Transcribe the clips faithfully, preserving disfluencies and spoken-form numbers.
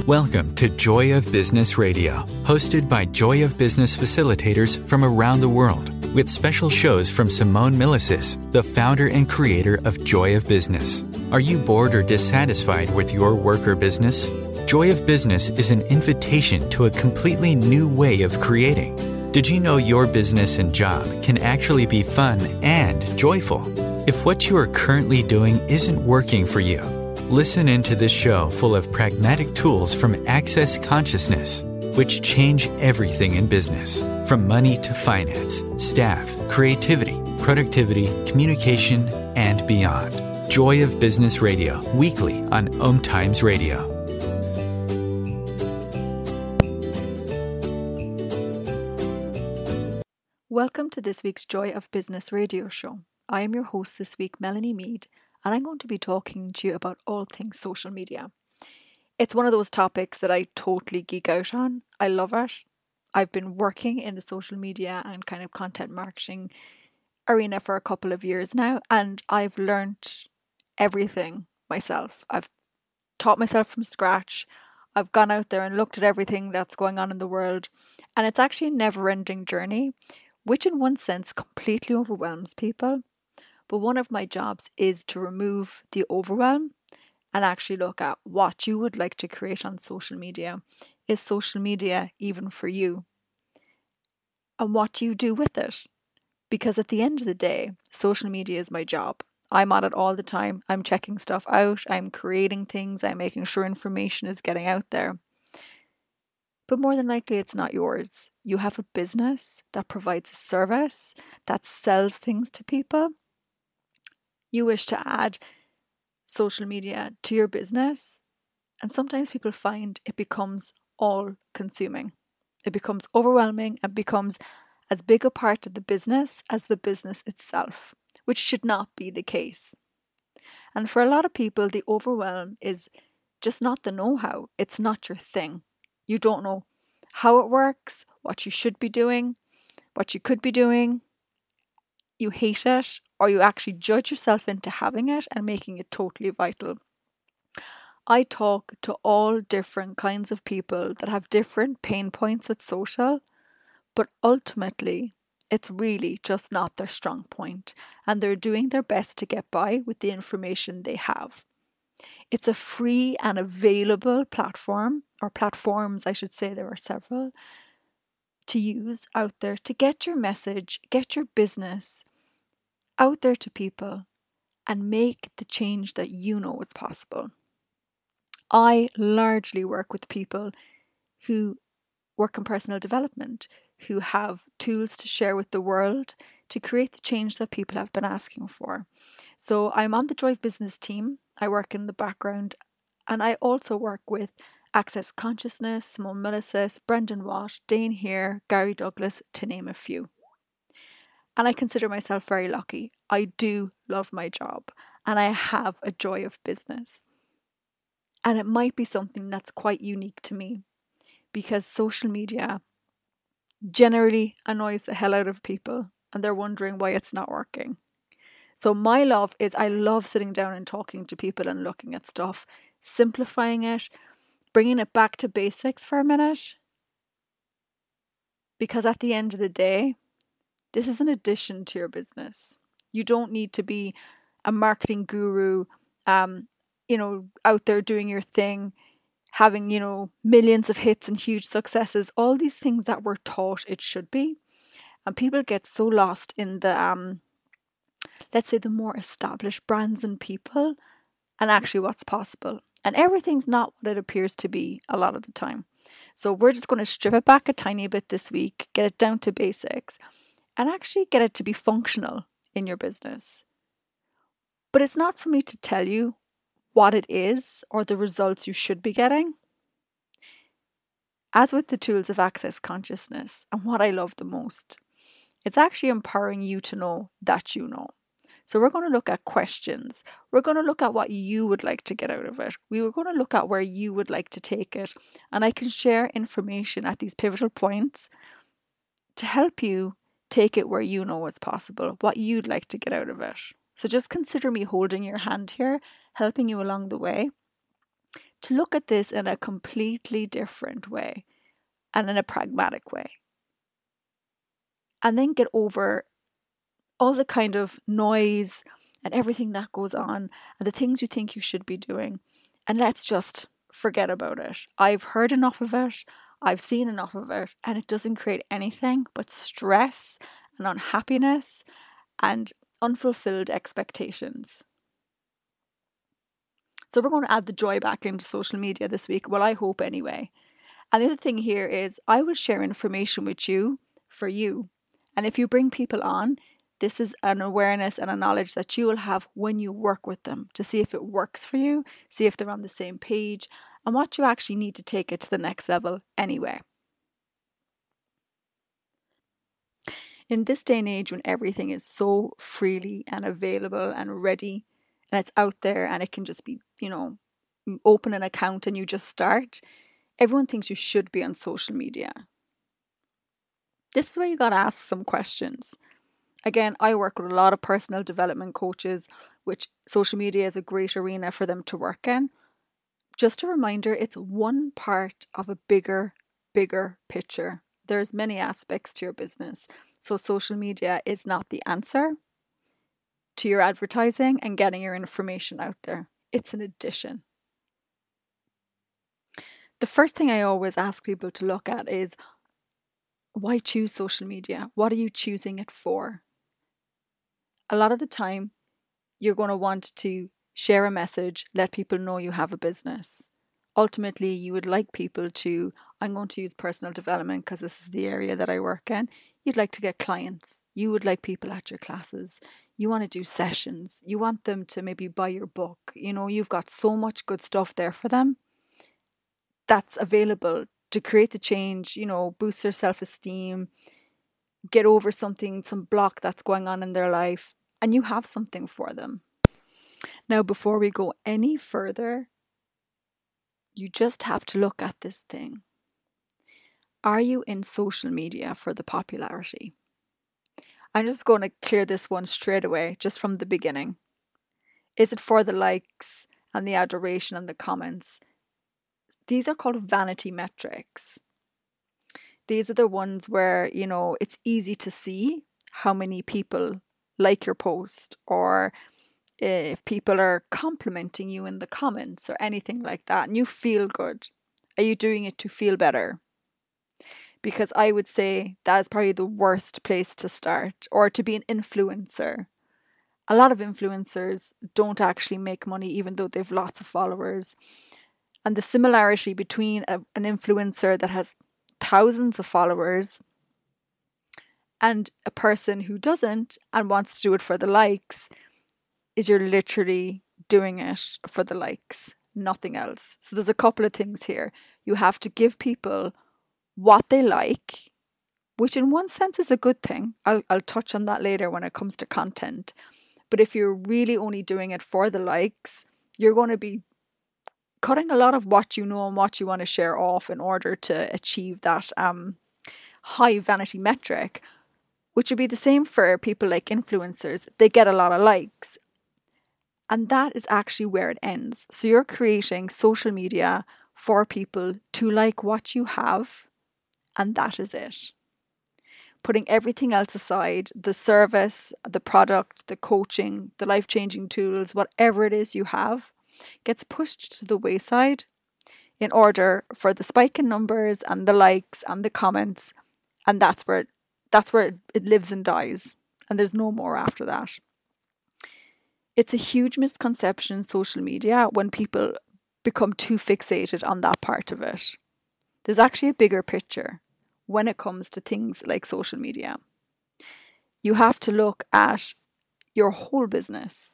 Welcome to Joy of Business Radio, hosted by Joy of Business facilitators from around the world, with special shows from Simone Milasas, the founder and creator of Joy of Business. Are you bored or dissatisfied with your work or business? Joy of Business is an invitation to a completely new way of creating. Did you know your business and job can actually be fun and joyful? If what you are currently doing isn't working for you, listen into this show full of pragmatic tools from Access Consciousness, which change everything in business, from money to finance, staff, creativity, productivity, communication, and beyond. Joy of Business Radio, weekly on Om Times Radio. Welcome to this week's Joy of Business Radio show. I am your host this week, Melanie Mead, and I'm going to be talking to you about all things social media. It's one of those topics that I totally geek out on. I love it. I've been working in the social media and kind of content marketing arena for a couple of years now, and I've learned everything myself. I've taught myself from scratch. I've gone out there and looked at everything that's going on in the world, and it's actually a never-ending journey, which in one sense completely overwhelms people. But one of my jobs is to remove the overwhelm and actually look at what you would like to create on social media. Is social media even for you? And what do you do with it? Because at the end of the day, social media is my job. I'm on it all the time. I'm checking stuff out. I'm creating things. I'm making sure information is getting out there. But more than likely, it's not yours. You have a business that provides a service, that sells things to people. You wish to add social media to your business, and sometimes people find it becomes all consuming. It becomes overwhelming and becomes as big a part of the business as the business itself, which should not be the case. And for a lot of people, the overwhelm is just not the know-how. It's not your thing. You don't know how it works, what you should be doing, what you could be doing. You hate it, or you actually judge yourself into having it and making it totally vital. I talk to all different kinds of people that have different pain points with social, but ultimately it's really just not their strong point, and they're doing their best to get by with the information they have. It's a free and available platform, or platforms I should say, there are several, to use out there to get your message, get your business out there to people and make the change that you know is possible. I largely work with people who work in personal development, who have tools to share with the world to create the change that people have been asking for. So I'm on the Joy of Business team. I work in the background, and I also work with Access Consciousness, Simone Milasas, Brendan Watt, Dane Here, Gary Douglas, to name a few. And I consider myself very lucky. I do love my job, and I have a joy of business. And it might be something that's quite unique to me, because social media generally annoys the hell out of people, and they're wondering why it's not working. So my love is I love sitting down and talking to people and looking at stuff, simplifying it, bringing it back to basics for a minute. Because at the end of the day, this is an addition to your business. You don't need to be a marketing guru, um, you know, out there doing your thing, having, you know, millions of hits and huge successes, all these things that we're taught it should be. And people get so lost in the, um, let's say, the more established brands and people, and actually what's possible. And everything's not what it appears to be a lot of the time. So we're just going to strip it back a tiny bit this week, get it down to basics, and actually get it to be functional in your business. But it's not for me to tell you what it is or the results you should be getting. As with the tools of Access Consciousness, and what I love the most, it's actually empowering you to know that you know. So we're going to look at questions. We're going to look at what you would like to get out of it. We were going to look at where you would like to take it. And I can share information at these pivotal points to help you take it where you know is possible, what you'd like to get out of it. So just consider me holding your hand here, helping you along the way to look at this in a completely different way and in a pragmatic way. And then get over all the kind of noise and everything that goes on and the things you think you should be doing. And let's just forget about it. I've heard enough of it. I've seen enough of it. And it doesn't create anything but stress and unhappiness and unfulfilled expectations. So we're going to add the joy back into social media this week. Well, I hope anyway. And the other thing here is I will share information with you for you. And if you bring people on, this is an awareness and a knowledge that you will have when you work with them to see if it works for you, see if they're on the same page, and what you actually need to take it to the next level anyway. In this day and age when everything is so freely and available and ready, and it's out there and it can just be, you know, you open an account and you just start, everyone thinks you should be on social media. This is where you got to ask some questions. Again, I work with a lot of personal development coaches, which social media is a great arena for them to work in. Just a reminder, it's one part of a bigger, bigger picture. There's many aspects to your business. So social media is not the answer to your advertising and getting your information out there. It's an addition. The first thing I always ask people to look at is, why choose social media? What are you choosing it for? A lot of the time, you're going to want to share a message, let people know you have a business. Ultimately, you would like people to, I'm going to use personal development because this is the area that I work in. You'd like to get clients. You would like people at your classes. You want to do sessions. You want them to maybe buy your book. You know, you've got so much good stuff there for them that's available to create the change, you know, boost their self-esteem, get over something, some block that's going on in their life, and you have something for them. Now, before we go any further, you just have to look at this thing. Are you in social media for the popularity? I'm just going to clear this one straight away, just from the beginning. Is it for the likes and the adoration and the comments? These are called vanity metrics. These are the ones where, you know, it's easy to see how many people like your post, or if people are complimenting you in the comments or anything like that, and you feel good. Are you doing it to feel better? Because I would say that is probably the worst place to start, or to be an influencer. A lot of influencers don't actually make money even though they've lots of followers. And the similarity between a, an influencer that has thousands of followers and a person who doesn't and wants to do it for the likes is you're literally doing it for the likes, nothing else. So there's a couple of things here. You have to give people what they like, which in one sense is a good thing. I'll, I'll touch on that later when it comes to content. But if you're really only doing it for the likes, you're going to be cutting a lot of what you know and what you want to share off in order to achieve that um high vanity metric, which would be the same for people like influencers. They get a lot of likes. And that is actually where it ends. So you're creating social media for people to like what you have, and that is it. Putting everything else aside, the service, the product, the coaching, the life-changing tools, whatever it is you have, gets pushed to the wayside in order for the spike in numbers and the likes and the comments, and that's where that's where it lives and dies, and there's no more after that. It's a huge misconception in social media when people become too fixated on that part of it. There's actually a bigger picture when it comes to things like social media. You have to look at your whole business.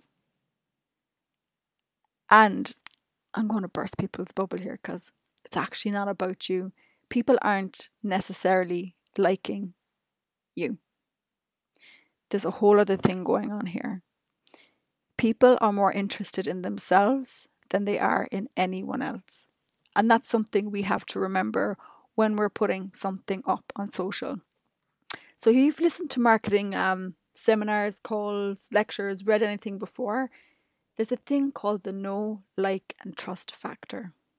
And I'm going to burst people's bubble here because it's actually not about you. People aren't necessarily liking you. There's a whole other thing going on here. People are more interested in themselves than they are in anyone else. And that's something we have to remember when we're putting something up on social. So if you've listened to marketing um, seminars, calls, lectures, read anything before, there's a thing called the know, like, and trust factor.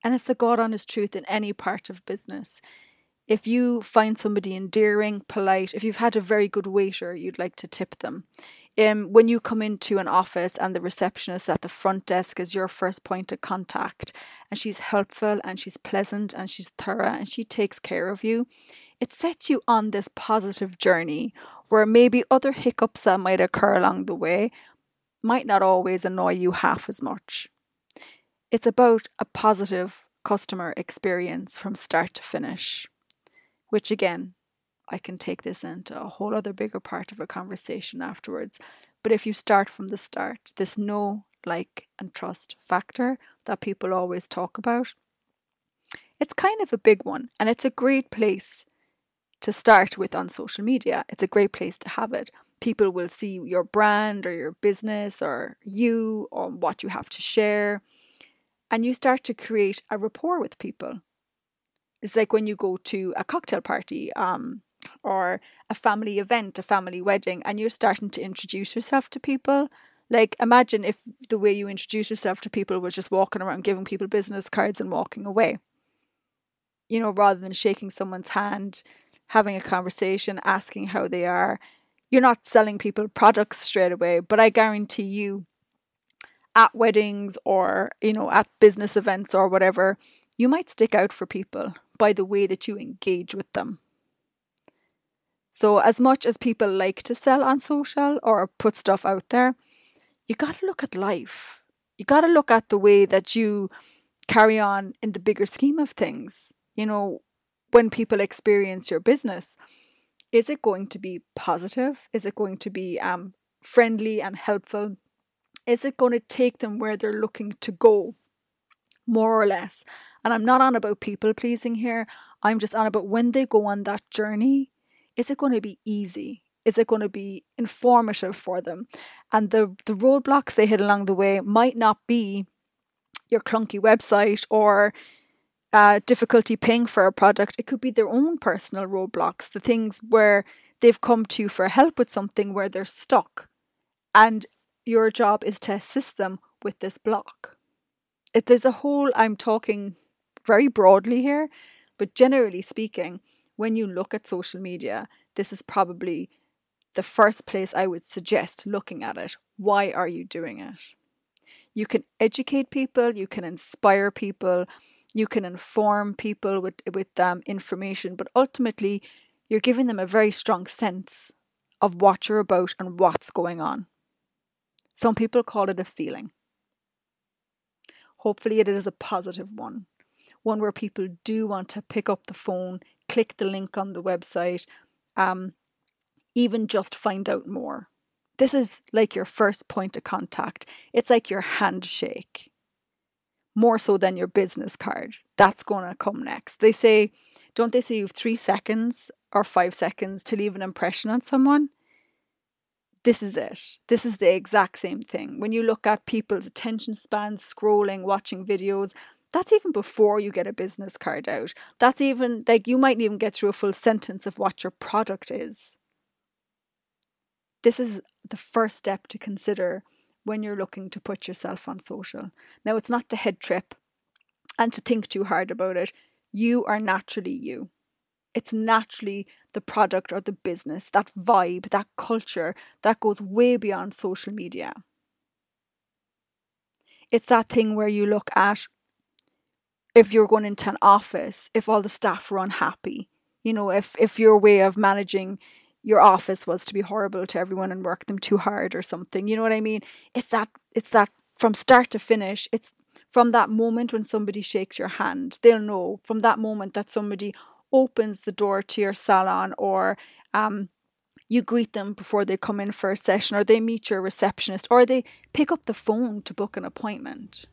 And it's the God honest truth in any part of business. If you find somebody endearing, polite, if you've had a very good waiter, you'd like to tip them. Um, when you come into an office and the receptionist at the front desk is your first point of contact, and she's helpful and she's pleasant and she's thorough and she takes care of you, it sets you on this positive journey where maybe other hiccups that might occur along the way might not always annoy you half as much. It's about a positive customer experience from start to finish, which again, I can take this into a whole other bigger part of a conversation afterwards. But if you start from the start, this know, like, and trust factor that people always talk about, it's kind of a big one, and it's a great place to start with on social media. It's a great place to have it. People will see your brand or your business or you or what you have to share, and you start to create a rapport with people. It's like when you go to a cocktail party um, or a family event, a family wedding, and you're starting to introduce yourself to people. Like, imagine if the way you introduce yourself to people was just walking around giving people business cards and walking away. You know, rather than shaking someone's hand, having a conversation, asking how they are. You're not selling people products straight away, but I guarantee you at weddings or, you know, at business events or whatever, you might stick out for people by the way that you engage with them. So as much as people like to sell on social or put stuff out there, you got to look at life. You got to look at the way that you carry on in the bigger scheme of things. You know, when people experience your business, is it going to be positive? Is it going to be um, friendly and helpful? Is it going to take them where they're looking to go, more or less? And I'm not on about people pleasing here. I'm just on about when they go on that journey, is it going to be easy? Is it going to be informative for them? And the, the roadblocks they hit along the way might not be your clunky website or uh, difficulty paying for a product. It could be their own personal roadblocks, the things where they've come to you for help with something where they're stuck. And your job is to assist them with this block. If there's a whole, I'm talking very broadly here, but generally speaking, when you look at social media, this is probably the first place I would suggest looking at it. Why are you doing it? You can educate people, you can inspire people, you can inform people with, with um, information, but ultimately you're giving them a very strong sense of what you're about and what's going on. Some people call it a feeling. Hopefully it is a positive one. One where people do want to pick up the phone, click the link on the website, um, even just find out more. This is like your first point of contact. It's like your handshake. More so than your business card. That's going to come next. They say, don't they say you have three seconds or five seconds to leave an impression on someone? This is it. This is the exact same thing. When you look at people's attention spans, scrolling, watching videos, that's even before you get a business card out. That's even, like, you might even get through a full sentence of what your product is. This is the first step to consider when you're looking to put yourself on social. Now, it's not to head trip and to think too hard about it. You are naturally you. It's naturally the product or the business, that vibe, that culture that goes way beyond social media. It's that thing where you look at, if you're going into an office, if all the staff were unhappy, you know, if, if your way of managing your office was to be horrible to everyone and work them too hard or something, you know what I mean? It's that, it's that from start to finish, it's from that moment when somebody shakes your hand, they'll know from that moment that somebody opens the door to your salon, or um, you greet them before they come in for a session, or they meet your receptionist, or they pick up the phone to book an appointment.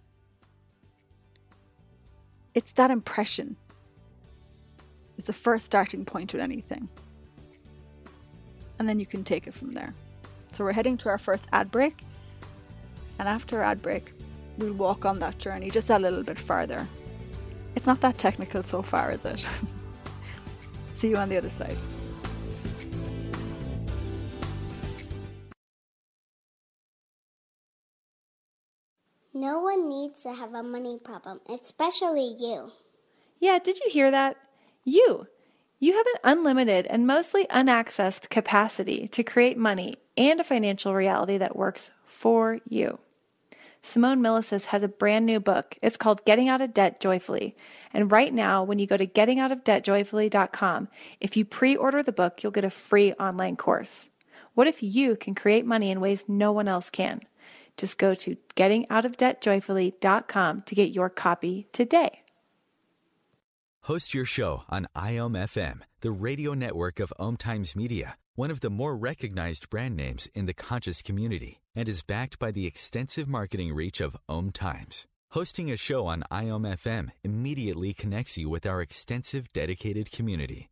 It's that impression is the first starting point with anything. And then you can take it from there. So we're heading to our first ad break. And after our ad break, we'll walk on that journey just a little bit further. It's not that technical so far, is it? See you on the other side. No one needs to have a money problem, especially you. Yeah, did you hear that? You. You have an unlimited and mostly unaccessed capacity to create money and a financial reality that works for you. Simone Milasas has a brand new book. It's called Getting Out of Debt Joyfully. And right now, when you go to getting out of debt joyfully dot com, if you pre-order the book, you'll get a free online course. What if you can create money in ways no one else can? Just go to getting out of debt joyfully dot com to get your copy today. Host your show on I O M F M, the radio network of Om Times Media, one of the more recognized brand names in the conscious community, and is backed by the extensive marketing reach of Om Times. Hosting a show on I O M F M immediately connects you with our extensive dedicated community.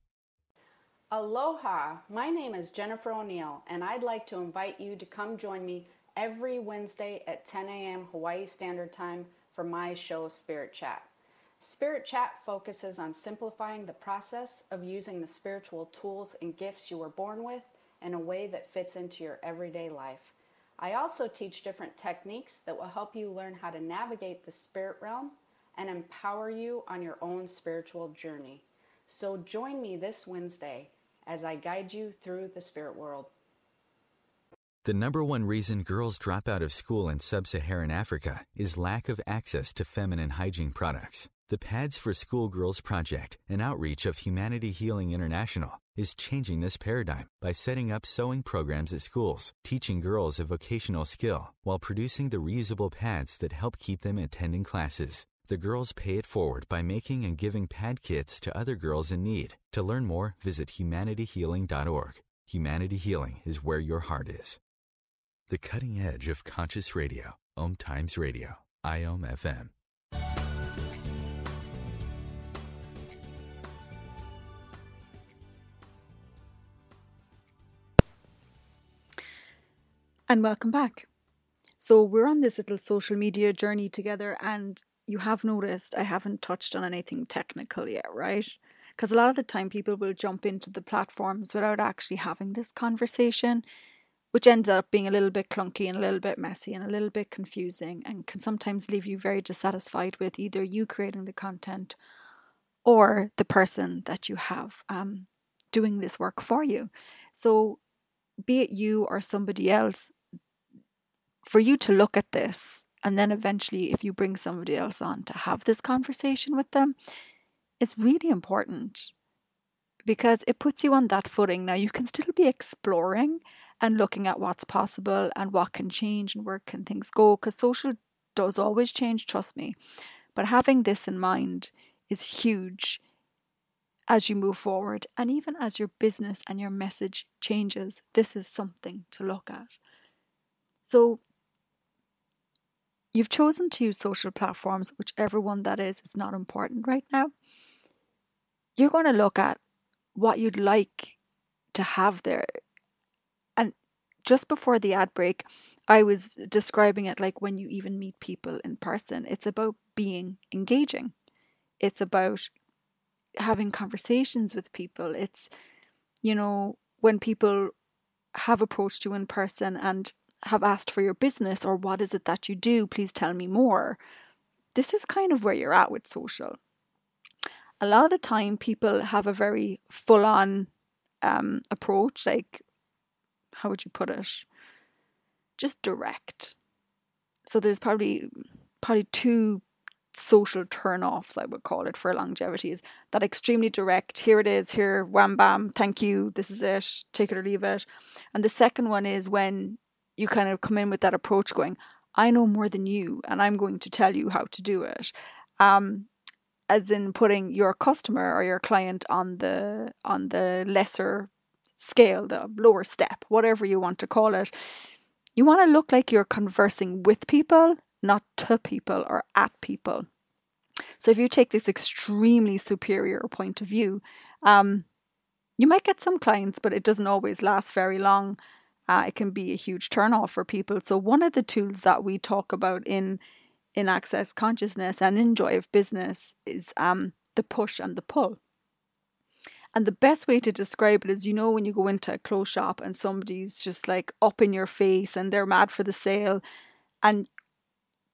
Aloha, my name is Jennifer O'Neill, and I'd like to invite you to come join me every Wednesday at ten a.m. Hawaii Standard Time for my show Spirit Chat. Spirit Chat focuses on simplifying the process of using the spiritual tools and gifts you were born with in a way that fits into your everyday life. I also teach different techniques that will help you learn how to navigate the spirit realm and empower you on your own spiritual journey. So join me this Wednesday as I guide you through the spirit world. The number one reason girls drop out of school in sub-Saharan Africa is lack of access to feminine hygiene products. The Pads for Schoolgirls Project, an outreach of Humanity Healing International, is changing this paradigm by setting up sewing programs at schools, teaching girls a vocational skill, while producing the reusable pads that help keep them attending classes. The girls pay it forward by making and giving pad kits to other girls in need. To learn more, visit humanity healing dot org. Humanity Healing is where your heart is. The cutting edge of conscious radio, Om Times Radio, I O M F M. And welcome back. So we're on this little social media journey together, and you have noticed I haven't touched on anything technical yet, right? Because a lot of the time people will jump into the platforms without actually having this conversation, which ends up being a little bit clunky and a little bit messy and a little bit confusing, and can sometimes leave you very dissatisfied with either you creating the content or the person that you have um, doing this work for you. So be it you or somebody else, for you to look at this, and then eventually if you bring somebody else on to have this conversation with them, it's really important because it puts you on that footing. Now you can still be exploring and looking at what's possible and what can change and where can things go, because social does always change, trust me. But having this in mind is huge as you move forward, and even as your business and your message changes, this is something to look at. So you've chosen to use social platforms, whichever one that is, it's not important right now. You're going to look at what you'd like to have there. And just before the ad break, I was describing it like when you even meet people in person. It's about being engaging. It's about having conversations with people. It's, you know, when people have approached you in person and have asked for your business or what is it that you do, please tell me more. This is kind of where you're at with social. A lot of the time people have a very full-on um, approach, like, how would you put it? Just direct. So there's probably probably two social turn-offs, I would call it, for longevity, is that extremely direct, here it is, here, wham bam, thank you, this is it, take it or leave it. And the second one is when you kind of come in with that approach going, I know more than you and I'm going to tell you how to do it. Um, as in putting your customer or your client on the on the lesser scale, the lower step, whatever you want to call it. You want to look like you're conversing with people, not to people or at people. So if you take this extremely superior point of view, um, you might get some clients, but it doesn't always last very long. Uh, it can be a huge turnoff for people. So one of the tools that we talk about in in Access Consciousness and in Joy of Business is um, the push and the pull. And the best way to describe it is, you know, when you go into a clothes shop and somebody's just like up in your face and they're mad for the sale, and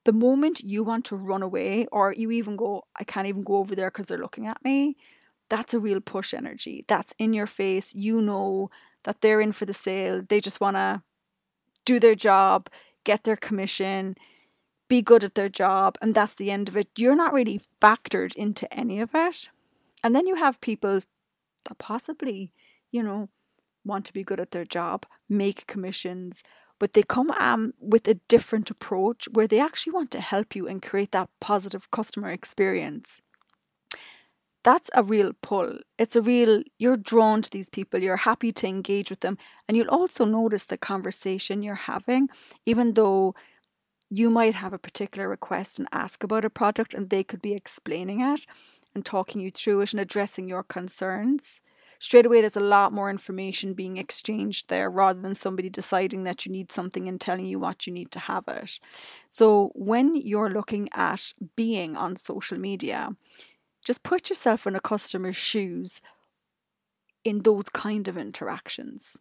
The moment you want to run away, or you even go, I can't even go over there because they're looking at me, that's a real push energy. That's in your face. You know that they're in for the sale. They just want to do their job, get their commission, be good at their job, and that's the end of it. You're not really factored into any of it. And then you have people that possibly, you know, want to be good at their job, make commissions, but they come um, with a different approach where they actually want to help you and create that positive customer experience. That's a real pull. It's a real, you're drawn to these people, you're happy to engage with them, and you'll also notice the conversation you're having, even though you might have a particular request and ask about a product and they could be explaining it and talking you through it and addressing your concerns. Straight away, there's a lot more information being exchanged there rather than somebody deciding that you need something and telling you what you need to have it. So when you're looking at being on social media, just put yourself in a customer's shoes in those kind of interactions.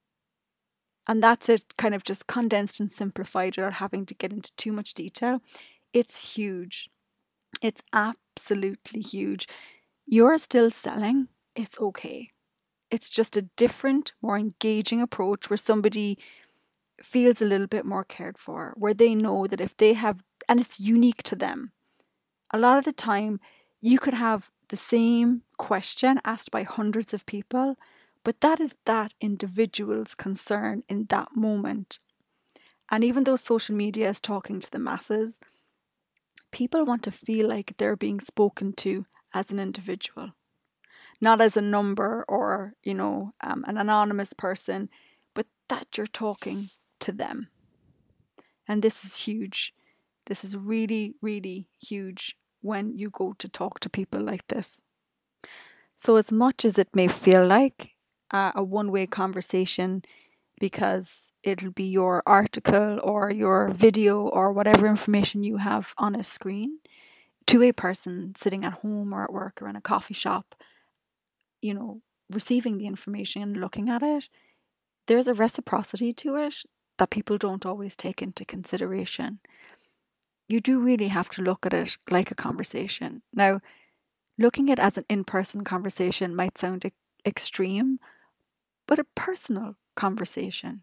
And that's it, kind of just condensed and simplified without having to get into too much detail. It's huge. It's absolutely huge. You're still selling. It's okay. It's just a different, more engaging approach where somebody feels a little bit more cared for, where they know that if they have, and it's unique to them. A lot of the time, you could have the same question asked by hundreds of people, but that is that individual's concern in that moment. And even though social media is talking to the masses, people want to feel like they're being spoken to as an individual. Not as a number or, you know, um, an anonymous person, but that you're talking to them. And this is huge. This is really, really huge when you go to talk to people like this. So as much as it may feel like uh, a one-way conversation, because it'll be your article or your video or whatever information you have on a screen, to a person sitting at home or at work or in a coffee shop, you know, receiving the information and looking at it, there's a reciprocity to it that people don't always take into consideration. You do really have to look at it like a conversation. Now, looking at it as an in-person conversation might sound e- extreme, but a personal conversation.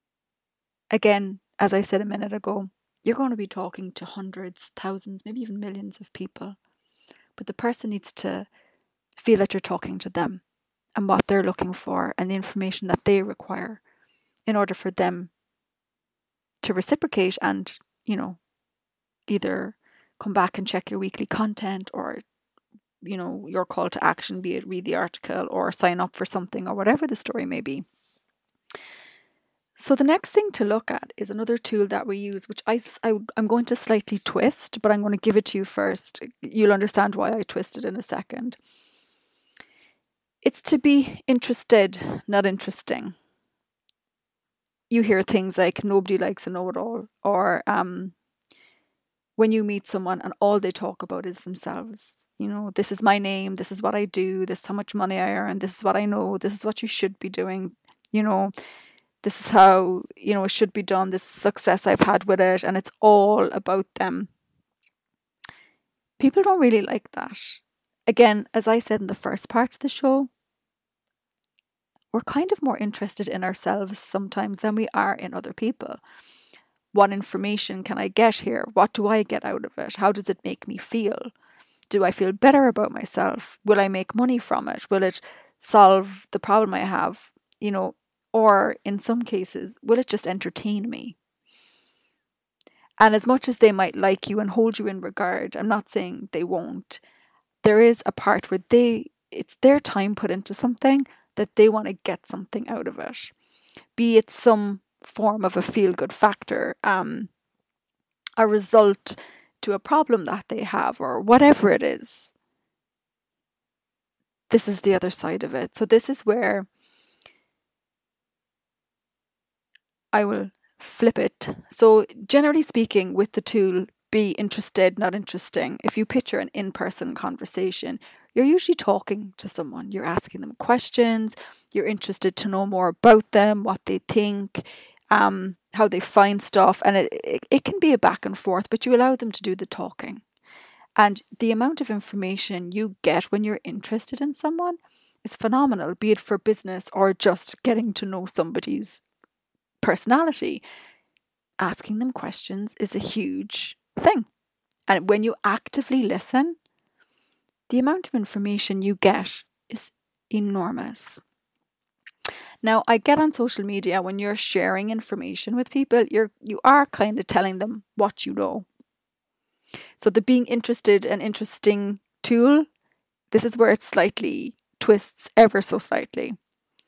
Again, as I said a minute ago, you're going to be talking to hundreds, thousands, maybe even millions of people. But the person needs to feel that you're talking to them and what they're looking for and the information that they require in order for them to reciprocate and, you know, either come back and check your weekly content or, you know, your call to action, be it read the article or sign up for something or whatever the story may be. So the next thing to look at is another tool that we use, which I, I, I'm going to slightly twist, but I'm going to give it to you first. You'll understand why I twisted in a second. It's to be interested, not interesting. You hear things like nobody likes a know-it-all, or um, when you meet someone and all they talk about is themselves. You know, this is my name, this is what I do, this is how much money I earn, this is what I know, this is what you should be doing, you know, this is how, you know, it should be done, this success I've had with it, and it's all about them. People don't really like that. Again, as I said in the first part of the show, we're kind of more interested in ourselves sometimes than we are in other people. What information can I get here? What do I get out of it? How does it make me feel? Do I feel better about myself? Will I make money from it? Will it solve the problem I have? You know, or in some cases, will it just entertain me? And as much as they might like you and hold you in regard, I'm not saying they won't. There is a part where they, it's their time put into something that they want to get something out of it. Be it some form of a feel-good factor, um, a result to a problem that they have, or whatever it is. This is the other side of it. So this is where I will flip it. So generally speaking, with the tool, be interested, not interesting. If you picture an in-person conversation, you're usually talking to someone. You're asking them questions. You're interested to know more about them, what they think, um, how they find stuff, and it, it, it can be a back and forth, but you allow them to do the talking. And the amount of information you get when you're interested in someone is phenomenal, be it for business or just getting to know somebody's personality. Asking them questions is a huge thing. And when you actively listen, the amount of information you get is enormous. Now, I get on social media, when you're sharing information with people, you're you are kind of telling them what you know. So the being interested and interesting tool, this is where it slightly twists ever so slightly.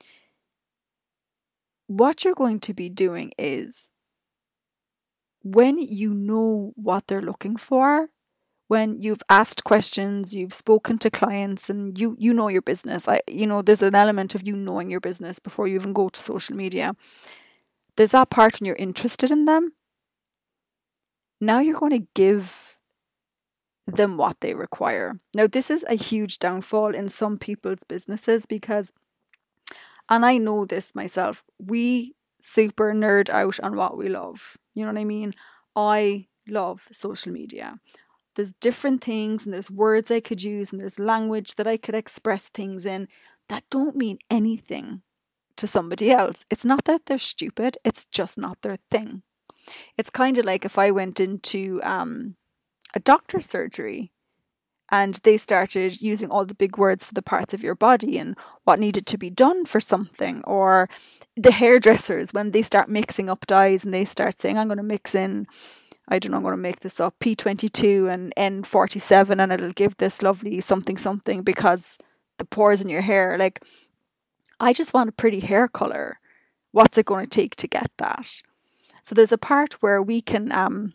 What you're going to be doing is, when you know what they're looking for, when you've asked questions, you've spoken to clients, and you you know your business. I you know there's an element of you knowing your business before you even go to social media. There's that part when you're interested in them. Now you're going to give them what they require. Now, this is a huge downfall in some people's businesses because, and I know this myself, we super nerd out on what we love. You know what I mean? I love social media. There's different things, and there's words I could use, and there's language that I could express things in that don't mean anything to somebody else. It's not that they're stupid, it's just not their thing. It's kind of like if I went into um, a doctor's surgery and they started using all the big words for the parts of your body and what needed to be done for something, or the hairdressers, when they start mixing up dyes and they start saying, I'm going to mix in, I don't know, I'm going to make this up, P twenty-two and N forty-seven, and it'll give this lovely something something because the pores in your hair. Like, I just want a pretty hair colour. What's it going to take to get that? So there's a part where we can um,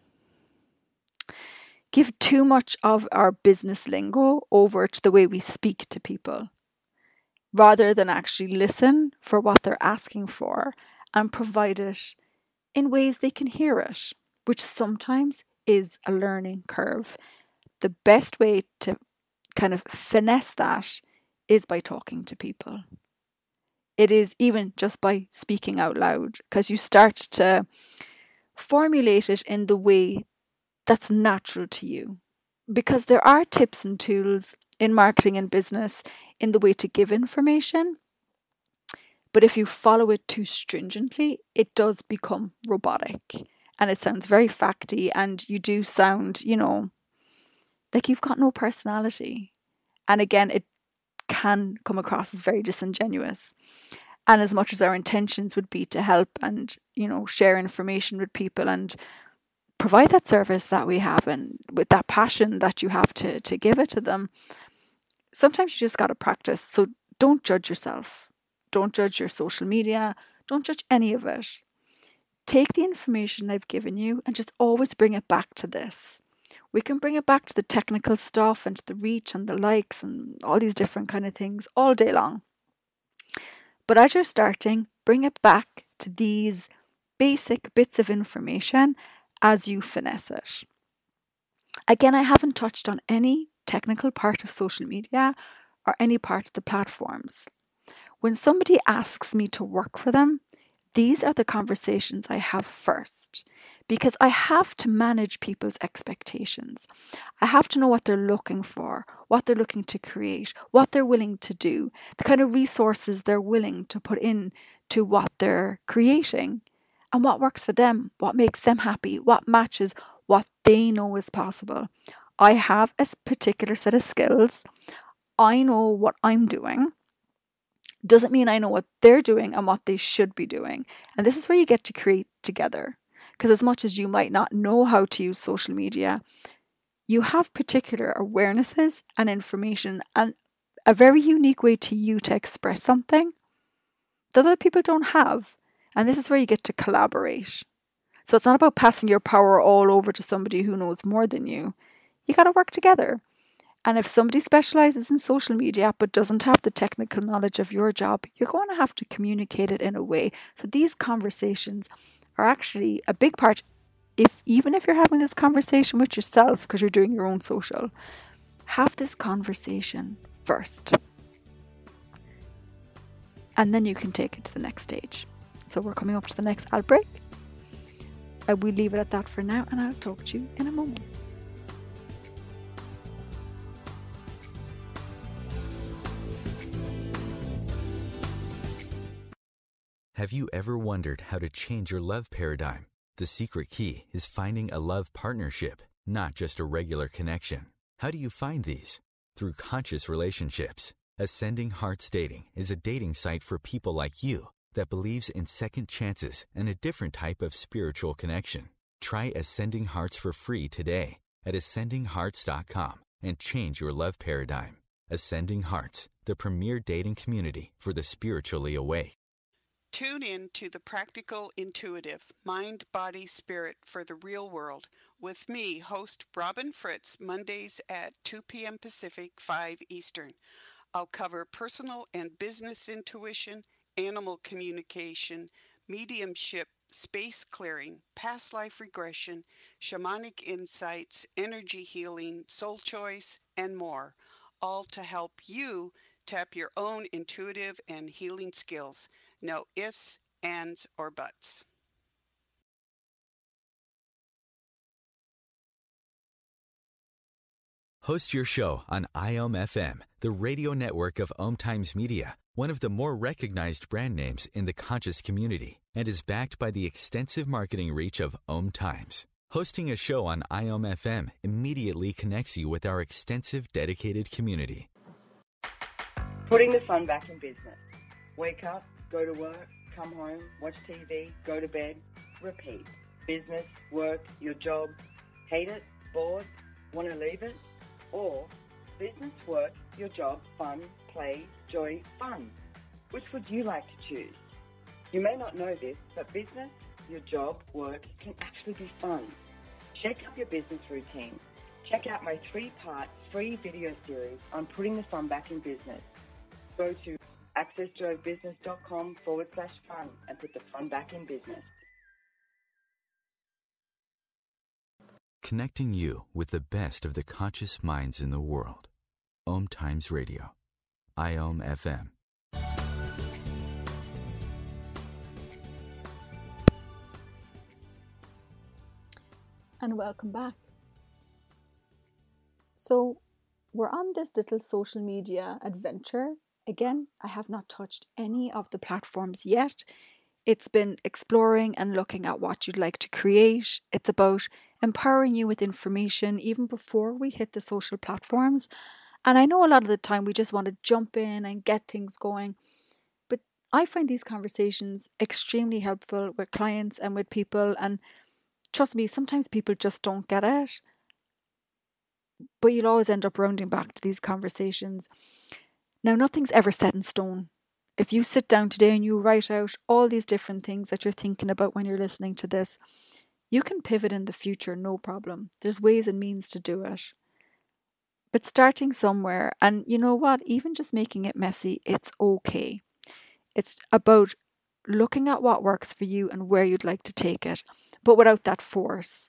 give too much of our business lingo over to the way we speak to people, rather than actually listen for what they're asking for and provide it in ways they can hear it, which sometimes is a learning curve. The best way to kind of finesse that is by talking to people. It is even just by speaking out loud, because you start to formulate it in the way that's natural to you. Because there are tips and tools in marketing and business in the way to give information, but if you follow it too stringently, it does become robotic and it sounds very facty, and you do sound, you know, like you've got no personality. And again, it can come across as very disingenuous. And as much as our intentions would be to help and, you know, share information with people and provide that service that we have, and with that passion that you have to, to give it to them, sometimes you just got to practice. So don't judge yourself. Don't judge your social media. Don't judge any of it. Take the information I've given you and just always bring it back to this. We can bring it back to the technical stuff and to the reach and the likes and all these different kind of things all day long. But as you're starting, bring it back to these basic bits of information as you finesse it. Again, I haven't touched on any technical part of social media or any part of the platforms. When somebody asks me to work for them, these are the conversations I have first, because I have to manage people's expectations. I have to know what they're looking for, what they're looking to create, what they're willing to do, the kind of resources they're willing to put in to what they're creating, and what works for them, what makes them happy, what matches what they know is possible. I have a particular set of skills. I know what I'm doing. Doesn't mean I know what they're doing and what they should be doing. And this is where you get to create together. Because as much as you might not know how to use social media, you have particular awarenesses and information and a very unique way to you to express something that other people don't have. And this is where you get to collaborate. So it's not about passing your power all over to somebody who knows more than you. You got to work together. And if somebody specializes in social media but doesn't have the technical knowledge of your job, you're going to have to communicate it in a way. So these conversations are actually a big part. If even if you're having this conversation with yourself because you're doing your own social, have this conversation first. And then you can take it to the next stage. So we're coming up to the next ad break. I will leave it at that for now, and I'll talk to you in a moment. Have you ever wondered how to change your love paradigm? The secret key is finding a love partnership, not just a regular connection. How do you find these? Through conscious relationships. Ascending Hearts Dating is a dating site for people like you that believes in second chances and a different type of spiritual connection. Try Ascending Hearts for free today at ascending hearts dot com and change your love paradigm. Ascending Hearts, the premier dating community for the spiritually awake. Tune in to the Practical Intuitive, Mind, Body, Spirit for the Real World with me, host Robin Fritz, Mondays at two p.m. Pacific, five Eastern. I'll cover personal and business intuition, animal communication, mediumship, space clearing, past life regression, shamanic insights, energy healing, soul choice, and more, all to help you tap your own intuitive and healing skills. No ifs, ands, or buts. Host your show on I O M F M, the radio network of Om Times Media, one of the more recognized brand names in the conscious community, and is backed by the extensive marketing reach of Om Times. Hosting a show on I O M F M immediately connects you with our extensive dedicated community. Putting the fun back in business. Wake up, go to work, come home, watch T V, go to bed, repeat. Business, work, your job, hate it, bored, want to leave it? Or business, work, your job, fun, play, joy, fun. Which would you like to choose? You may not know this, but business, your job, work can actually be fun. Shake up your business routine. Check out my three-part free video series on putting the fun back in business. Go to accessjoybusiness.com forward slash fun and put the fun back in business. Connecting you with the best of the conscious minds in the world. Om Times Radio. I O M F M. And welcome back. So we're on this little social media adventure. Again, I have not touched any of the platforms yet. It's been exploring and looking at what you'd like to create. It's about empowering you with information even before we hit the social platforms. And I know a lot of the time we just want to jump in and get things going. But I find these conversations extremely helpful with clients and with people. And trust me, sometimes people just don't get it. But you'll always end up rounding back to these conversations. Now, nothing's ever set in stone. If you sit down today and you write out all these different things that you're thinking about when you're listening to this, you can pivot in the future, no problem. There's ways and means to do it. But starting somewhere, and you know what, even just making it messy, it's okay. It's about looking at what works for you and where you'd like to take it, but without that force.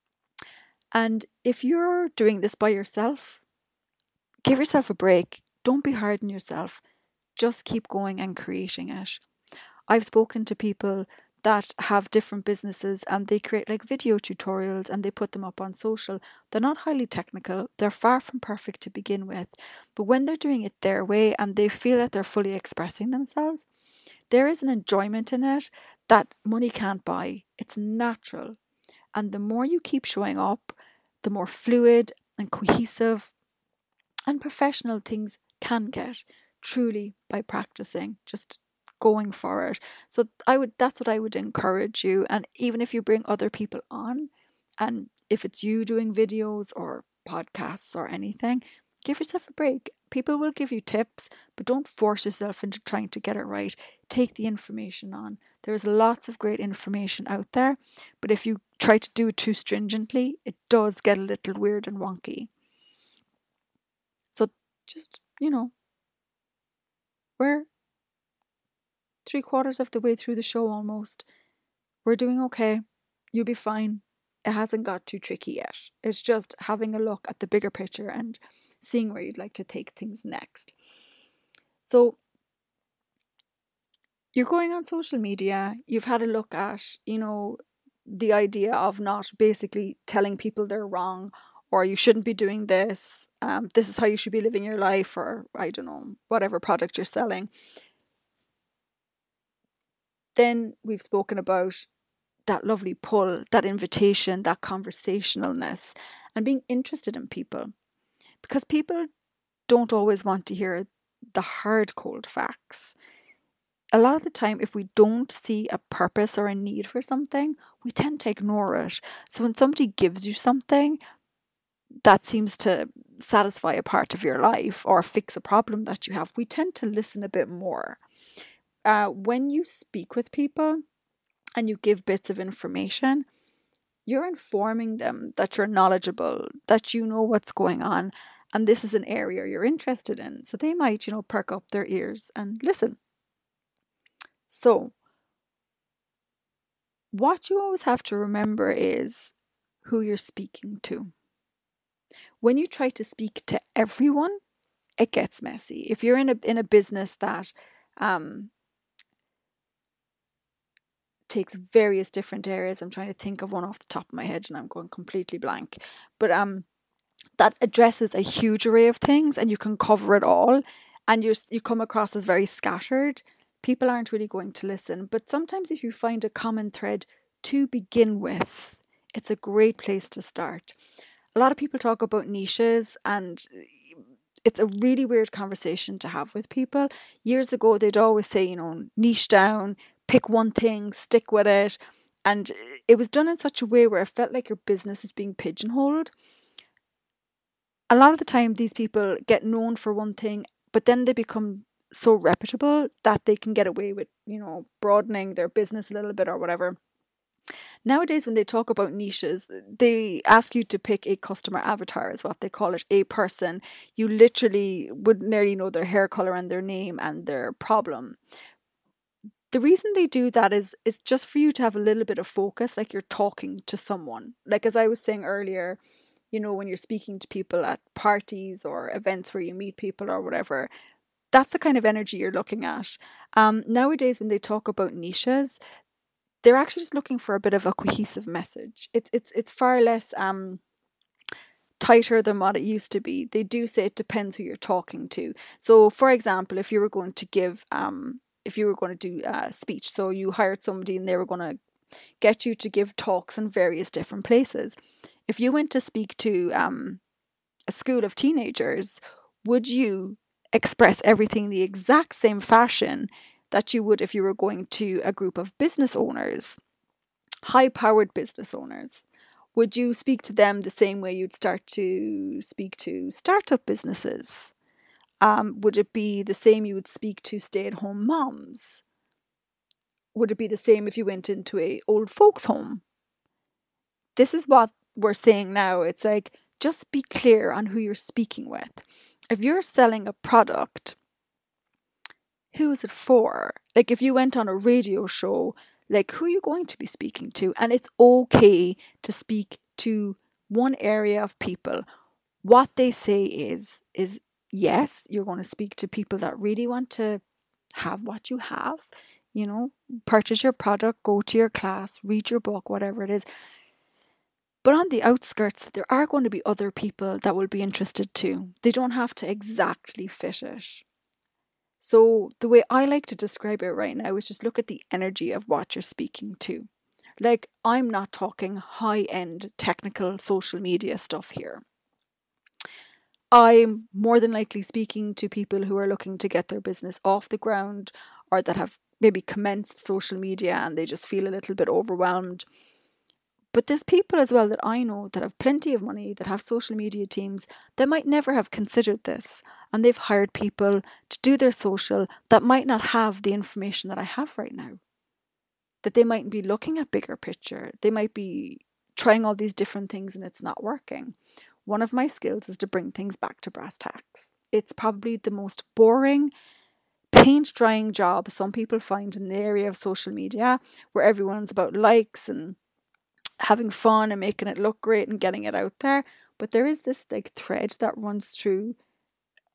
And if you're doing this by yourself, give yourself a break. Don't be hard on yourself. Just keep going and creating it. I've spoken to people that have different businesses and they create like video tutorials and they put them up on social. They're not highly technical. They're far from perfect to begin with. But when they're doing it their way and they feel that they're fully expressing themselves, there is an enjoyment in it that money can't buy. It's natural. And the more you keep showing up, the more fluid and cohesive and professional things can get, truly, by practicing, just going for it. So I would that's what I would encourage you. And even if you bring other people on, and if it's you doing videos or podcasts or anything, give yourself a break. People will give you tips, but don't force yourself into trying to get it right. Take the information on. There's lots of great information out there, but if you try to do it too stringently, it does get a little weird and wonky. So just, you know, we're three quarters of the way through the show almost. We're doing okay. You'll be fine. It hasn't got too tricky yet. It's just having a look at the bigger picture and seeing where you'd like to take things next. So you're going on social media, you've had a look at, you know, the idea of not basically telling people they're wrong, or you shouldn't be doing this, um, this is how you should be living your life, or I don't know, whatever product you're selling. Then we've spoken about that lovely pull, that invitation, that conversationalness, and being interested in people. Because people don't always want to hear the hard, cold facts. A lot of the time, if we don't see a purpose or a need for something, we tend to ignore it. So when somebody gives you something that seems to satisfy a part of your life or fix a problem that you have, we tend to listen a bit more. Uh, when you speak with people and you give bits of information, you're informing them that you're knowledgeable, that you know what's going on, and this is an area you're interested in. So they might, you know, perk up their ears and listen. So, what you always have to remember is who you're speaking to. When you try to speak to everyone, it gets messy. If you're in a in a business that um, takes various different areas, I'm trying to think of one off the top of my head and I'm going completely blank, but um, that addresses a huge array of things and you can cover it all, and you you come across as very scattered. People aren't really going to listen. But sometimes if you find a common thread to begin with, it's a great place to start. A lot of people talk about niches, and it's a really weird conversation to have with people. Years ago, they'd always say, you know, niche down, pick one thing, stick with it. And it was done in such a way where it felt like your business was being pigeonholed. A lot of the time, these people get known for one thing, but then they become so reputable that they can get away with, you know, broadening their business a little bit or whatever. Nowadays, when they talk about niches, they ask you to pick a customer avatar, is what they call it, a person. You literally would nearly know their hair color and their name and their problem. The reason they do that is, is just for you to have a little bit of focus, like you're talking to someone. Like as I was saying earlier, you know, when you're speaking to people at parties or events where you meet people or whatever, that's the kind of energy you're looking at. Um, nowadays, when they talk about niches, they're actually just looking for a bit of a cohesive message. It's it's it's far less um tighter than what it used to be. They do say it depends who you're talking to. So, for example, if you were going to give um if you were going to do a speech, so you hired somebody and they were going to get you to give talks in various different places. If you went to speak to um a school of teenagers, would you express everything the exact same fashion that you would if you were going to a group of business owners, high-powered business owners? Would you speak to them the same way you'd start to speak to startup businesses? Um, would it be the same you would speak to stay-at-home moms? Would it be the same if you went into a old folks' home? This is what we're saying now. It's like, just be clear on who you're speaking with. If you're selling a product, who is it for? Like if you went on a radio show, like who are you going to be speaking to? And it's okay to speak to one area of people. What they say is, is yes, you're going to speak to people that really want to have what you have, you know, purchase your product, go to your class, read your book, whatever it is. But on the outskirts, there are going to be other people that will be interested too. They don't have to exactly fit it. So the way I like to describe it right now is just look at the energy of what you're speaking to. Like, I'm not talking high-end technical social media stuff here. I'm more than likely speaking to people who are looking to get their business off the ground, or that have maybe commenced social media and they just feel a little bit overwhelmed. But there's people as well that I know that have plenty of money, that have social media teams that might never have considered this. And they've hired people to do their social that might not have the information that I have right now. That they might be looking at bigger picture. They might be trying all these different things and it's not working. One of my skills is to bring things back to brass tacks. It's probably the most boring, paint drying job some people find in the area of social media, where everyone's about likes and having fun and making it look great and getting it out there. But there is this like thread that runs through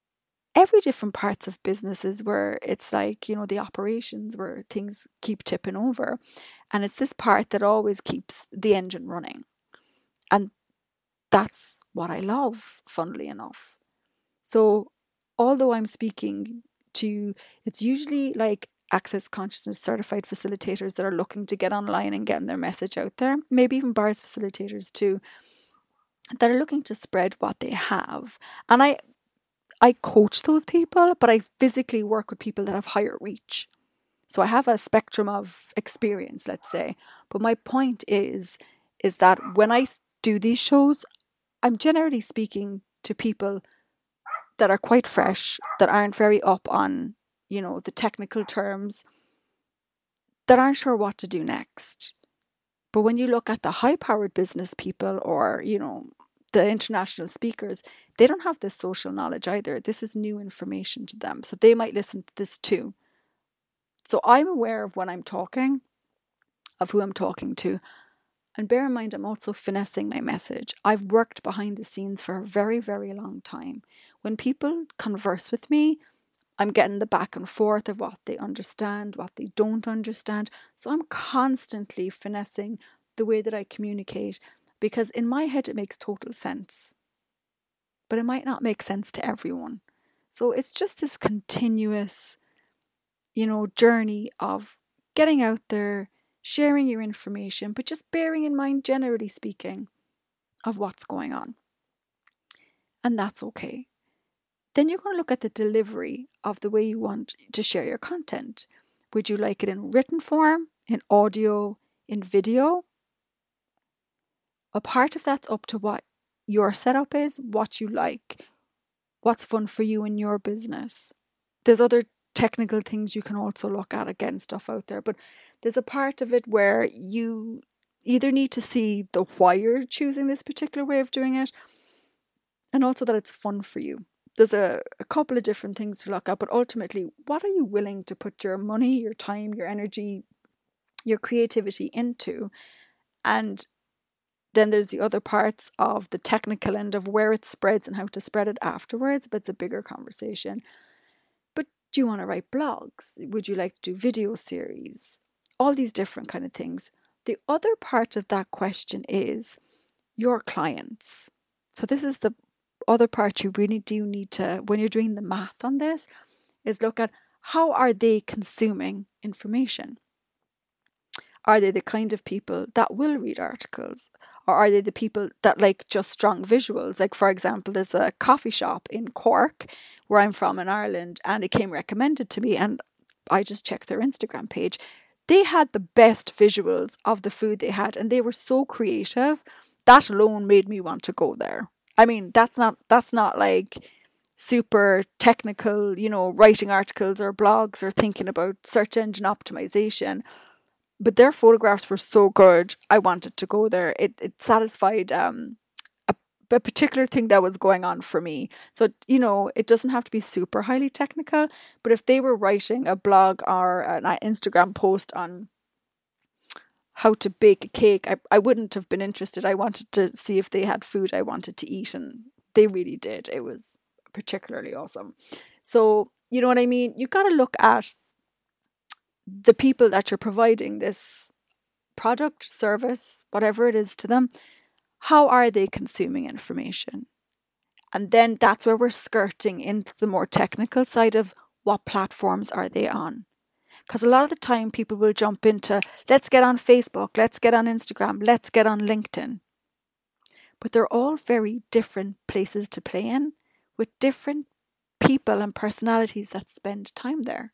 every different parts of businesses where it's like, you know, the operations where things keep tipping over. And it's this part that always keeps the engine running. And that's what I love, funnily enough. So although I'm speaking to, it's usually like Access Consciousness certified facilitators that are looking to get online and getting their message out there, maybe even bars facilitators too, that are looking to spread what they have. And I I coach those people, but I physically work with people that have higher reach. So I have a spectrum of experience, let's say. But my point is, is that when I do these shows, I'm generally speaking to people that are quite fresh, that aren't very up on, you know, the technical terms, that aren't sure what to do next. But when you look at the high-powered business people or, you know, the international speakers, they don't have this social knowledge either. This is new information to them. So they might listen to this too. So I'm aware of when I'm talking, of who I'm talking to. And bear in mind, I'm also finessing my message. I've worked behind the scenes for a very, very long time. When people converse with me, I'm getting the back and forth of what they understand, what they don't understand. So I'm constantly finessing the way that I communicate, because in my head it makes total sense. But it might not make sense to everyone. So it's just this continuous, you know, journey of getting out there, sharing your information, but just bearing in mind, generally speaking, of what's going on. And that's okay. Then you're going to look at the delivery of the way you want to share your content. Would you like it in written form, in audio, in video? A part of that's up to what your setup is, what you like, what's fun for you in your business. There's other technical things you can also look at, again, stuff out there, but there's a part of it where you either need to see the why you're choosing this particular way of doing it, and also that it's fun for you. There's a, a couple of different things to look at, but ultimately, what are you willing to put your money, your time, your energy, your creativity into? And then there's the other parts of the technical end of where it spreads and how to spread it afterwards, but it's a bigger conversation. But do you want to write blogs? Would you like to do video series? All these different kind of things. The other part of that question is your clients. So this is the other part you really do need to, when you're doing the math on this, is look at how are they consuming information? Are they the kind of people that will read articles? Or are they the people that like just strong visuals? Like, for example, there's a coffee shop in Cork, where I'm from in Ireland, and it came recommended to me, and I just checked their Instagram page. They had the best visuals of the food they had, and they were so creative. That alone made me want to go there. I mean, that's not that's not like super technical, you know, writing articles or blogs or thinking about search engine optimization. But their photographs were so good, I wanted to go there. It it satisfied um, a, a particular thing that was going on for me. So, you know, it doesn't have to be super highly technical, but if they were writing a blog or an Instagram post on how to bake a cake, I, I wouldn't have been interested. I wanted to see if they had food I wanted to eat, and they really did. It was particularly awesome. So, you know what I mean? You got to look at the people that you're providing this product, service, whatever it is to them. How are they consuming information? And then that's where we're skirting into the more technical side of what platforms are they on. Because a lot of the time people will jump into, let's get on Facebook, let's get on Instagram, let's get on LinkedIn. But they're all very different places to play in, with different people and personalities that spend time there.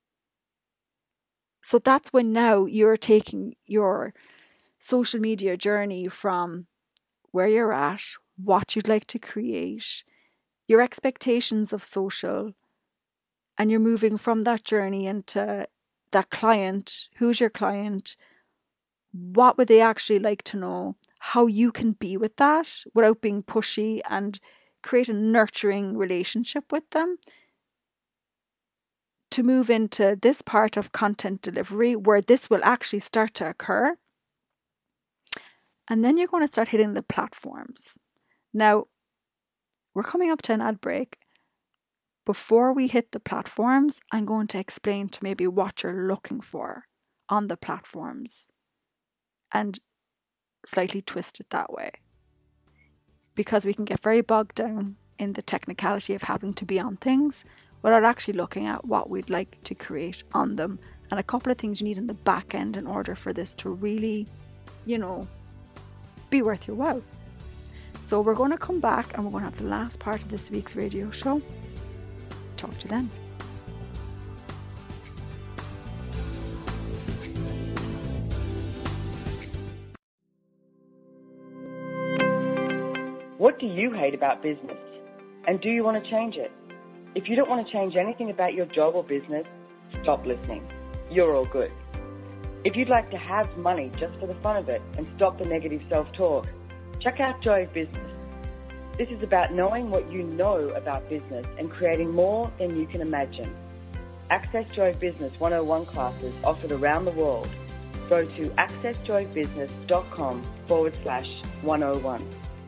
So that's when now you're taking your social media journey from where you're at, what you'd like to create, your expectations of social, and you're moving from that journey into that client. Who's your client? What would they actually like to know? How you can be with that without being pushy, and create a nurturing relationship with them, to move into this part of content delivery where this will actually start to occur. And then you're going to start hitting the platforms. Now, we're coming up to an ad break. before we hit the platforms, I'm going to explain to maybe what you're looking for on the platforms and slightly twist it that way. Because we can get very bogged down in the technicality of having to be on things without actually looking at what we'd like to create on them and a couple of things you need in the back end in order for this to really, you know, be worth your while. So we're going to come back and we're going to have the last part of this week's radio show. Talk to you then. What do you hate about business? And do you want to change it? If you don't want to change anything about your job or business, stop listening. You're all good. If you'd like to have money just for the fun of it and stop the negative self-talk, check out Joy of Business. This is about knowing what you know about business and creating more than you can imagine. Access Joy of Business one oh one classes offered around the world. Go to accessjoyofbusiness.com forward slash 101.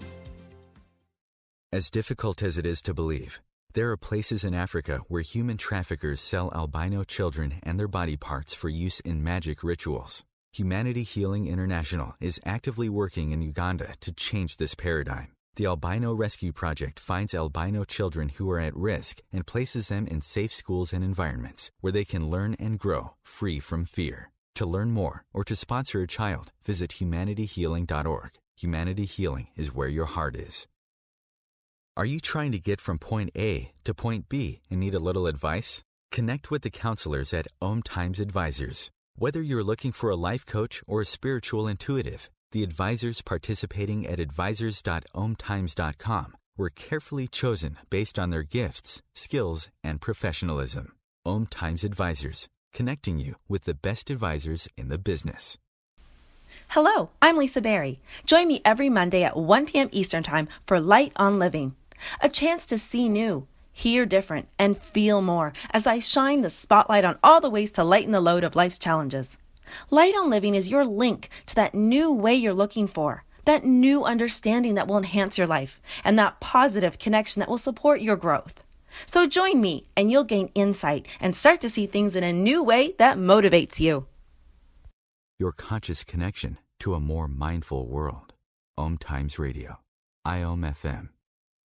As difficult as it is to believe, there are places in Africa where human traffickers sell albino children and their body parts for use in magic rituals. Humanity Healing International is actively working in Uganda to change this paradigm. The Albino Rescue Project finds albino children who are at risk and places them in safe schools and environments where they can learn and grow free from fear. To learn more or to sponsor a child, visit humanity healing dot org. Humanity Healing is where your heart is. Are you trying to get from point A to point B and need a little advice? Connect with the counselors at Om Times Advisors. Whether you're looking for a life coach or a spiritual intuitive, the advisors participating at advisors dot om times dot com were carefully chosen based on their gifts, skills, and professionalism. Om Times Advisors, connecting you with the best advisors in the business. Hello, I'm Lisa Berry. Join me every Monday at one p.m. Eastern Time for Light on Living, a chance to see new, hear different, and feel more as I shine the spotlight on all the ways to lighten the load of life's challenges. Light on Living is your link to that new way you're looking for, that new understanding that will enhance your life, and that positive connection that will support your growth. So join me and you'll gain insight and start to see things in a new way that motivates you. Your conscious connection to a more mindful world. Om Times Radio. I O M F M.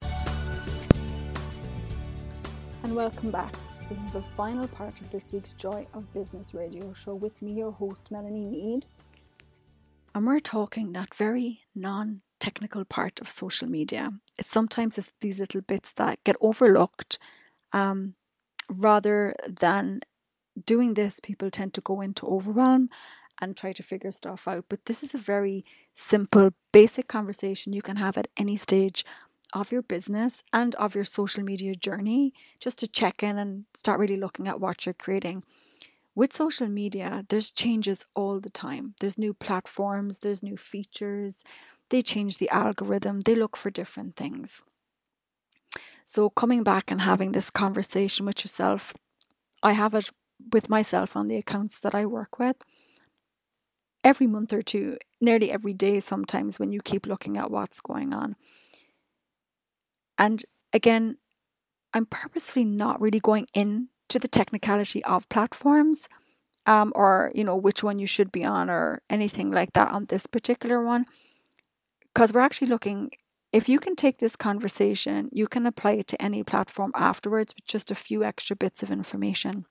And welcome back. This is the final part of this week's Joy of Business radio show with me, your host, Melanie Mead. And we're talking that very non-technical part of social media. It's sometimes it's these little bits that get overlooked. Um, rather than doing this, people tend to go into overwhelm and try to figure stuff out. But this is a very simple, basic conversation you can have at any stage of your business and of your social media journey, just to check in and start really looking at what you're creating. With social media, there's changes all the time. There's new platforms, there's new features. They change the algorithm. They look for different things. So coming back and having this conversation with yourself, I have it with myself on the accounts that I work with. Every month or two, nearly every day sometimes, when you keep looking at what's going on. And again, I'm purposefully not really going into the technicality of platforms um, or, you know, which one you should be on or anything like that on this particular one. Because we're actually looking, if you can take this conversation, you can apply it to any platform afterwards with just a few extra bits of information.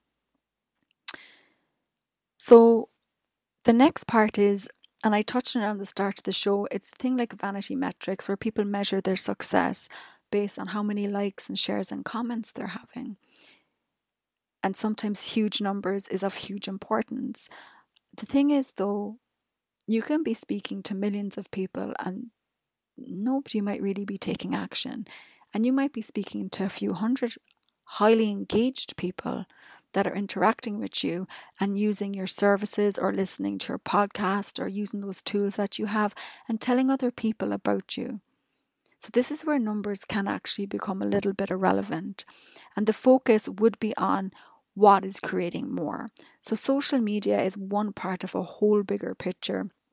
So the next part is, and I touched on it on the start of the show, it's a thing like vanity metrics where people measure their success based on how many likes and shares and comments they're having. And sometimes huge numbers is of huge importance. The thing is though, you can be speaking to millions of people and nobody might really be taking action. And you might be speaking to a few hundred highly engaged people that are interacting with you and using your services or listening to your podcast or using those tools that you have and telling other people about you. So this is where numbers can actually become a little bit irrelevant. And the focus would be on what is creating more. So social media is one part of a whole bigger picture.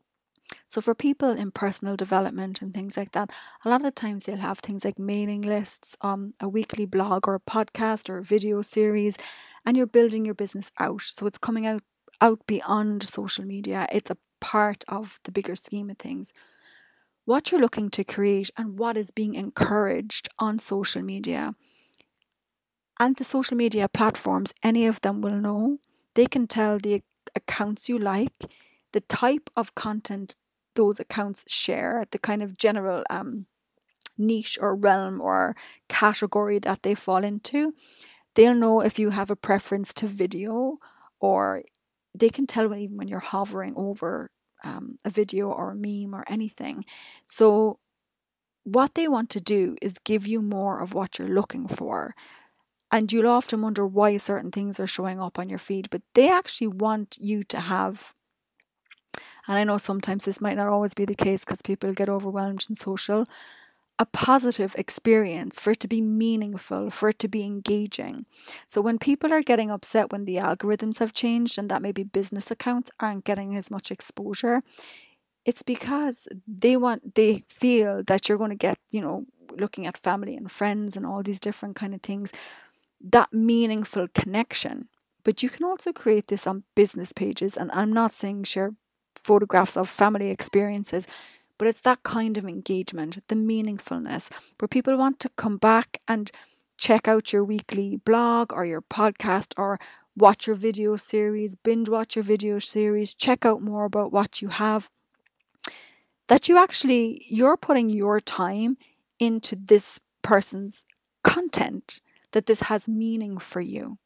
So for people in personal development and things like that, a lot of the times they'll have things like mailing lists, um, a weekly blog or a podcast or a video series, and you're building your business out. So it's coming out, out beyond social media. It's a part of the bigger scheme of things. What you're looking to create and what is being encouraged on social media. And the social media platforms, any of them will know. They can tell the accounts you like, the type of content those accounts share, the kind of general um, niche or realm or category that they fall into. They'll know if you have a preference to video, or they can tell when, even when you're hovering over um, a video or a meme or anything. So what they want to do is give you more of what you're looking for. And you'll often wonder why certain things are showing up on your feed, but they actually want you to have, and I know sometimes this might not always be the case because people get overwhelmed in social, a positive experience, for it to be meaningful, for it to be engaging. So when people are getting upset when the algorithms have changed and that maybe business accounts aren't getting as much exposure, it's because they want, they feel that you're going to get, you know, looking at family and friends and all these different kind of things, that meaningful connection. But you can also create this on business pages, and I'm not saying share photographs of family experiences, but it's that kind of engagement, the meaningfulness, where people want to come back and check out your weekly blog or your podcast, or watch your video series, binge watch your video series, check out more about what you have. That you actually, you're putting your time into this person's content, that this has meaning for you.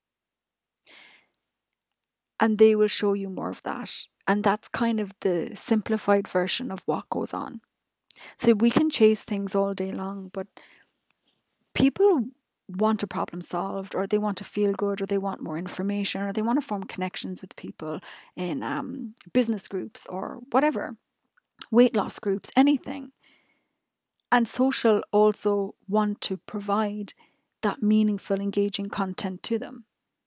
And they will show you more of that. And that's kind of the simplified version of what goes on. So we can chase things all day long, but people want a problem solved, or they want to feel good, or they want more information, or they want to form connections with people in um, business groups or whatever, weight loss groups, anything. And social also want to provide that meaningful, engaging content to them.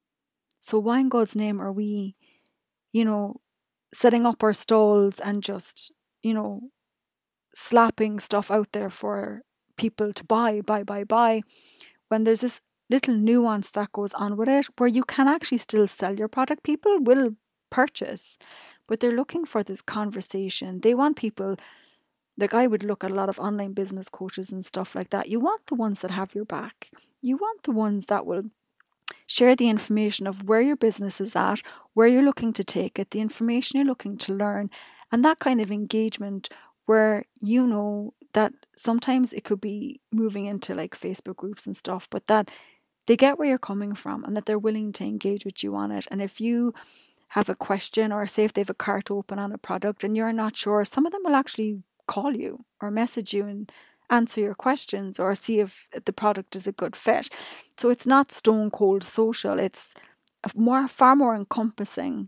So why in God's name are we, you know, setting up our stalls and just, you know, slapping stuff out there for people to buy, buy, buy, buy, when there's this little nuance that goes on with it where you can actually still sell your product. People will purchase, but they're looking for this conversation. They want people, like I would look at a lot of online business coaches and stuff like that. You want the ones that have your back. You want the ones that will share the information of where your business is at, where you're looking to take it, the information you're looking to learn, and that kind of engagement where you know that sometimes it could be moving into like Facebook groups and stuff, but that they get where you're coming from and that they're willing to engage with you on it. And if you have a question, or say if they have a cart open on a product and you're not sure, some of them will actually call you or message you and answer your questions or see if the product is a good fit. So it's not stone cold social. It's a more, far more encompassing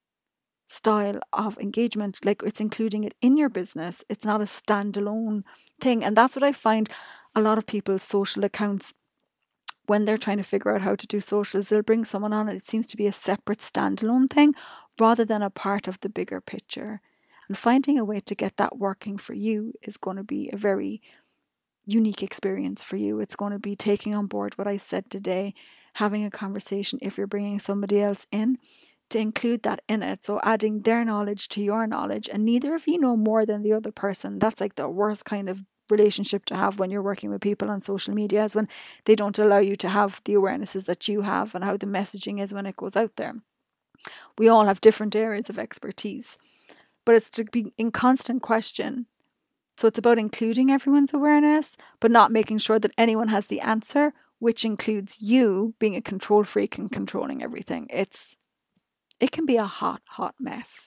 style of engagement. Like, it's including it in your business. It's not a standalone thing. And that's what I find a lot of people's social accounts, when they're trying to figure out how to do socials, they'll bring someone on and it seems to be a separate standalone thing rather than a part of the bigger picture. And finding a way to get that working for you is going to be a very unique experience for you. It's going to be taking on board what I said today, having a conversation if you're bringing somebody else in, to include that in it. So adding their knowledge to your knowledge, and neither of you know more than the other person. That's like the worst kind of relationship to have when you're working with people on social media, is when they don't allow you to have the awarenesses that you have and how the messaging is when it goes out there. We all have different areas of expertise, but it's to be in constant question. So it's about including everyone's awareness, but not making sure that anyone has the answer, which includes you being a control freak and controlling everything. It's It can be a hot, hot mess.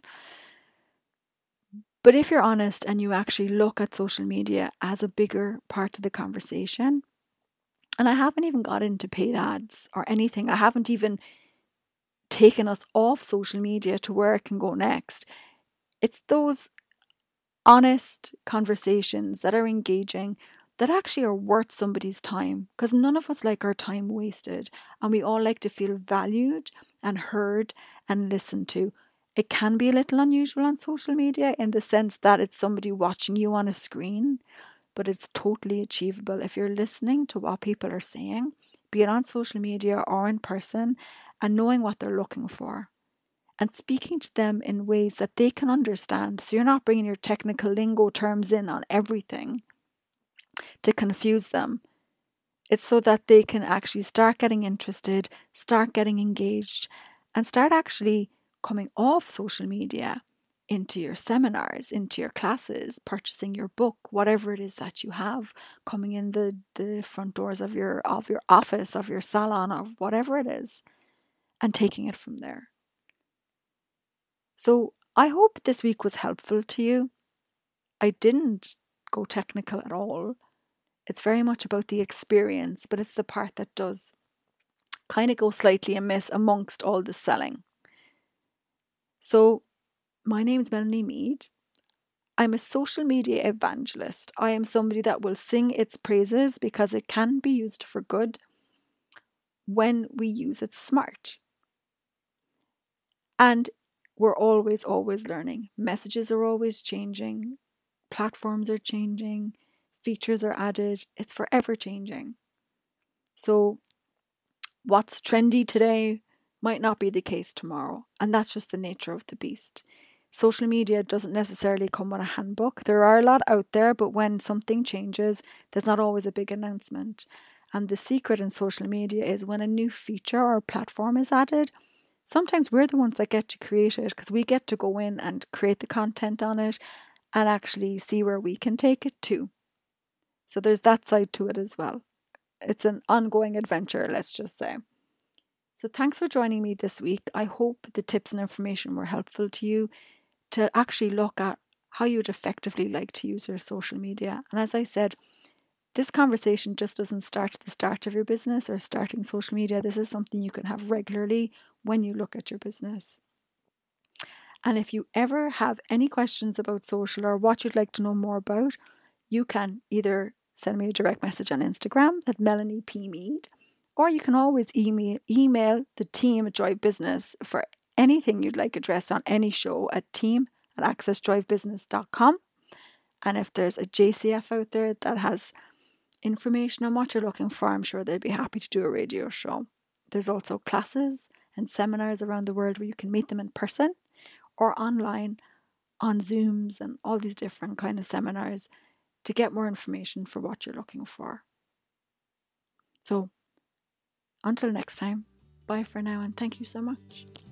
But if you're honest and you actually look at social media as a bigger part of the conversation, and I haven't even got into paid ads or anything, I haven't even taken us off social media to where it can go next. It's those honest conversations that are engaging, that actually are worth somebody's time, because none of us like our time wasted, and we all like to feel valued and heard and listened to. It can be a little unusual on social media in the sense that it's somebody watching you on a screen, but it's totally achievable if you're listening to what people are saying, be it on social media or in person, and knowing what they're looking for and speaking to them in ways that they can understand. So you're not bringing your technical lingo terms in on everything to confuse them. It's so that they can actually start getting interested, start getting engaged, and start actually coming off social media into your seminars, into your classes, purchasing your book, whatever it is that you have, coming in the, the front doors of your of your office, of your salon, of whatever it is, and taking it from there. So I hope this week was helpful to you. I didn't go technical at all. It's very much about the experience, but it's the part that does kind of go slightly amiss amongst all the selling. So my name's Melanie Mead. I'm a social media evangelist. I am somebody that will sing its praises because it can be used for good when we use it smart. And we're always, always learning. Messages are always changing. Platforms are changing. Features are added. It's forever changing. So what's trendy today might not be the case tomorrow. And that's just the nature of the beast. Social media doesn't necessarily come with a handbook. There are a lot out there, but when something changes, there's not always a big announcement. And the secret in social media is when a new feature or platform is added, sometimes we're the ones that get to create it because we get to go in and create the content on it and actually see where we can take it to. So there's that side to it as well. It's an ongoing adventure, let's just say. So thanks for joining me this week. I hope the tips and information were helpful to you to actually look at how you'd effectively like to use your social media. And as I said, this conversation just doesn't start at the start of your business or starting social media. This is something you can have regularly when you look at your business. And if you ever have any questions about social or what you'd like to know more about, you can either send me a direct message on Instagram at Melanie P. Mead, or you can always email, email the team at Joy Business for anything you'd like addressed on any show at team at access drive business dot com. And if there's a J C F out there that has information on what you're looking for, I'm sure they'd be happy to do a radio show. There's also classes and seminars around the world where you can meet them in person or online on Zooms and all these different kind of seminars to get more information for what you're looking for. So until next time, bye for now and thank you so much.